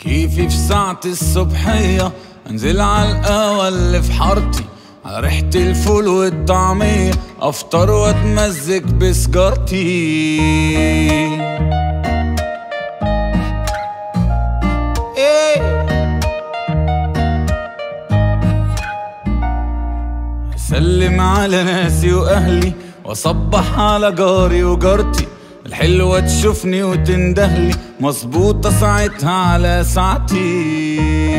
كيفي في ساعة الصبحية انزل عالقهوة اللي في حارتي، على ريحة الفول والطعمية افطر واتمزج بسجارتي. اسلم على ناسي واهلي واصبح على جاري وجارتي، الحلوة تشوفني وتندهلي مظبوطة ساعتها على ساعتي.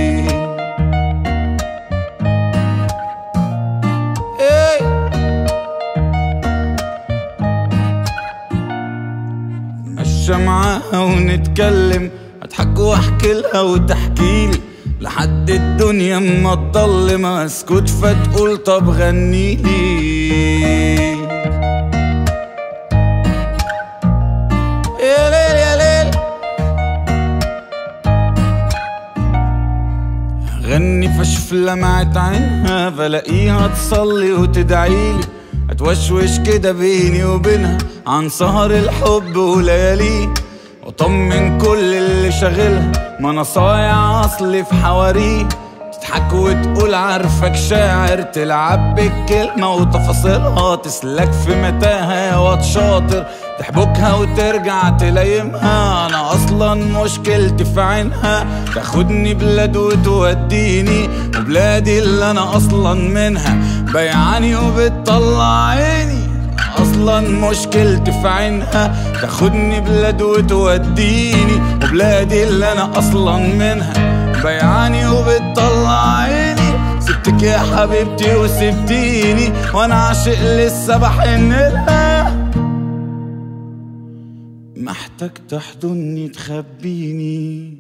نتمشى معاها ونتكلم، اضحك واحكي لها وتحكيلي لحد الدنيا ما تضلم، اسكت فتقول طب غنيلي. يا ليل يا ليل غني فشف لمعت عينها، بلاقيها تصلي وتدعيلي، اتوشوش كده بيني وبينها عن سهر الحب ولياليه، وطمن كل اللي شاغلها ما انا صايع اصلي في حواريه. تضحك وتقول عارفك شاعر، تلعب بالكلمة وتفاصيلها، تسلك في متاهة يا واد شاطر، تحبكها وترجع تلايمها. انا اصلا مشكلتي في عينها، تاخدني بلاد وتوديني، وبلادي اللي انا اصلا منها بيعاني وبتطلع عيني. اصلا مشكلتي في عينها، تاخدني بلاد وتوديني، وبلادي اللي انا اصلا منها بيعاني وبتطلع عيني. سبتك يا حبيبتي وسبتيني، وانا عاشق لسه بحن لها، محتاج تحضني تخبيني.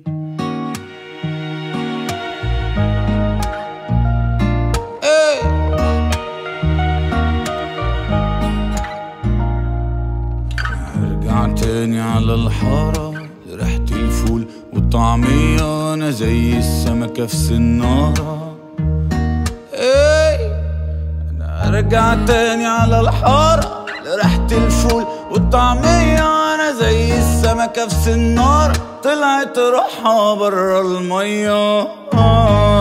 ارجع تاني على الحارة لريحة الفول والطعمية، انا زي السمكة في سنارة. انا ارجع تاني على الحارة لريحة الفول والطعمية، انا زي السمكة في سنارة طلعت روحها برا المية.